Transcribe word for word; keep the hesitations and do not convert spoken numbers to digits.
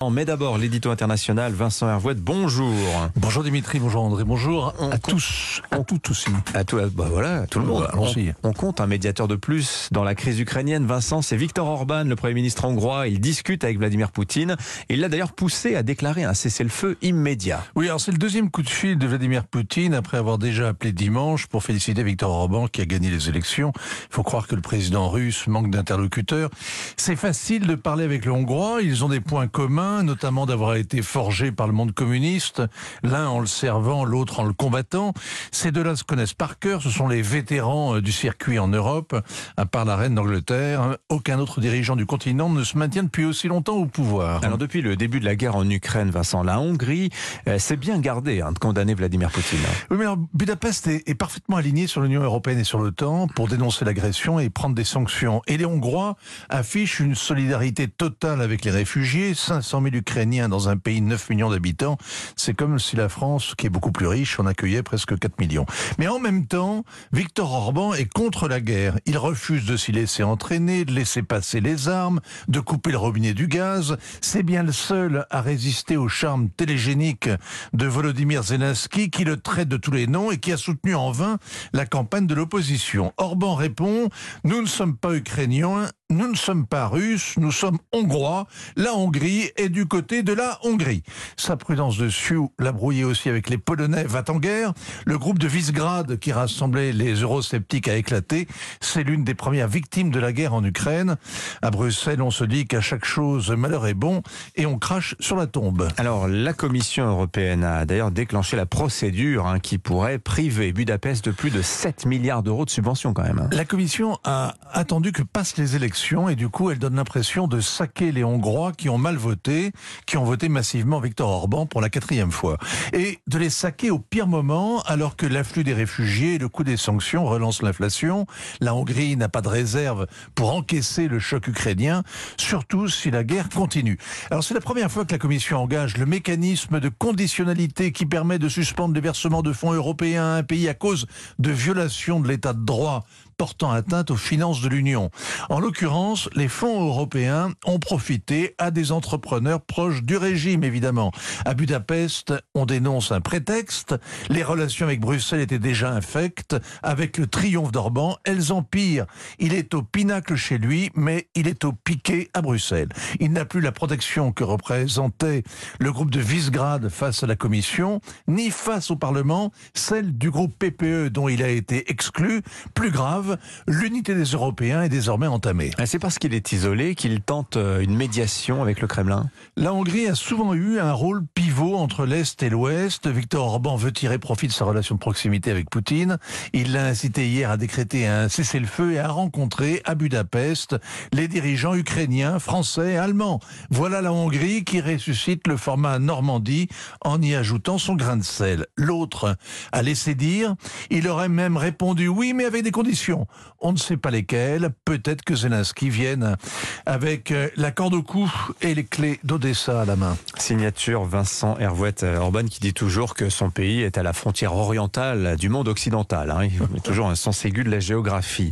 Mais d'abord, l'édito international, Vincent Hervouet, bonjour. Bonjour Dimitri, bonjour André, bonjour on à compte, tous, à toutes aussi. À tout, bah voilà, à tout le monde. Allons-y. On, on compte un médiateur de plus dans la crise ukrainienne. Vincent, c'est Viktor Orban, le Premier ministre hongrois. Il discute avec Vladimir Poutine. Il l'a d'ailleurs poussé à déclarer un cessez-le-feu immédiat. Oui, alors c'est le deuxième coup de fil de Vladimir Poutine après avoir déjà appelé dimanche pour féliciter Viktor Orban qui a gagné les élections. Il faut croire que le président russe manque d'interlocuteurs. C'est facile de parler avec le Hongrois. Ils ont des points communs, notamment d'avoir a été forgé par le monde communiste, l'un en le servant, l'autre en le combattant. Ces deux-là se connaissent par cœur, ce sont les vétérans du circuit en Europe. À part la reine d'Angleterre, aucun autre dirigeant du continent ne se maintient depuis aussi longtemps au pouvoir. Alors depuis le début de la guerre en Ukraine, Vincent, la Hongrie euh, s'est bien gardée hein, de condamner Vladimir Poutine. Oui, mais alors, Budapest est, est parfaitement aligné sur l'Union européenne et sur l'OTAN pour dénoncer l'agression et prendre des sanctions. Et les Hongrois affichent une solidarité totale avec les réfugiés, cinq cent mille Ukrainiens dans un pays de neuf millions d'habitants, c'est comme si la France, qui est beaucoup plus riche, en accueillait presque quatre millions. Mais en même temps, Viktor Orban est contre la guerre. Il refuse de s'y laisser entraîner, de laisser passer les armes, de couper le robinet du gaz. C'est bien le seul à résister au charme télégénique de Volodymyr Zelensky, qui le traite de tous les noms et qui a soutenu en vain la campagne de l'opposition. Orban répond « Nous ne sommes pas ukrainiens, nous ne sommes pas russes, nous sommes hongrois. La Hongrie est du côté de la Hongrie. » Sa prudence dessus l'a brouillé aussi avec les Polonais va en guerre. Le groupe de Visegrad qui rassemblait les eurosceptiques a éclaté. C'est l'une des premières victimes de la guerre en Ukraine. À Bruxelles, on se dit qu'à chaque chose, malheur est bon et on crache sur la tombe. Alors, la Commission européenne a d'ailleurs déclenché la procédure hein, qui pourrait priver Budapest de plus de sept milliards d'euros de subventions quand même. Hein. La Commission a attendu que passent les élections et du coup, elle donne l'impression de saquer les Hongrois qui ont mal voté, qui ont voté massivement Viktor Orban pour la quatrième fois. Et de les saquer au pire moment, alors que l'afflux des réfugiés et le coût des sanctions relancent l'inflation. La Hongrie n'a pas de réserve pour encaisser le choc ukrainien, surtout si la guerre continue. Alors c'est la première fois que la Commission engage le mécanisme de conditionnalité qui permet de suspendre les versements de fonds européens à un pays à cause de violations de l'état de droit portant atteinte aux finances de l'Union. En l'occurrence, les fonds européens ont profité à des entrepreneurs proches du régime, évidemment. À Budapest, on dénonce un prétexte. Les relations avec Bruxelles étaient déjà infectes. Avec le triomphe d'Orban, elles empirent. Il est au pinacle chez lui, mais il est au piquet à Bruxelles. Il n'a plus la protection que représentait le groupe de Visegrad face à la Commission, ni face au Parlement, celle du groupe P P E dont il a été exclu. Plus grave, l'unité des Européens est désormais entamée. C'est parce qu'il est isolé qu'il tente une médiation avec le Kremlin. La Hongrie a souvent eu un rôle pivot entre l'Est et l'Ouest. Viktor Orban veut tirer profit de sa relation de proximité avec Poutine. Il l'a incité hier à décréter un cessez-le-feu et à rencontrer à Budapest les dirigeants ukrainiens, français et allemands. Voilà la Hongrie qui ressuscite le format Normandie en y ajoutant son grain de sel. L'autre a laissé dire, il aurait même répondu oui mais avec des conditions. On ne sait pas lesquelles. Peut-être que Zelensky vienne avec la corde au cou et les clés d'Odessa à la main. Signature Vincent Hervouet. Orban qui dit toujours que son pays est à la frontière orientale du monde occidental. Hein. Il met toujours un sens aigu de la géographie.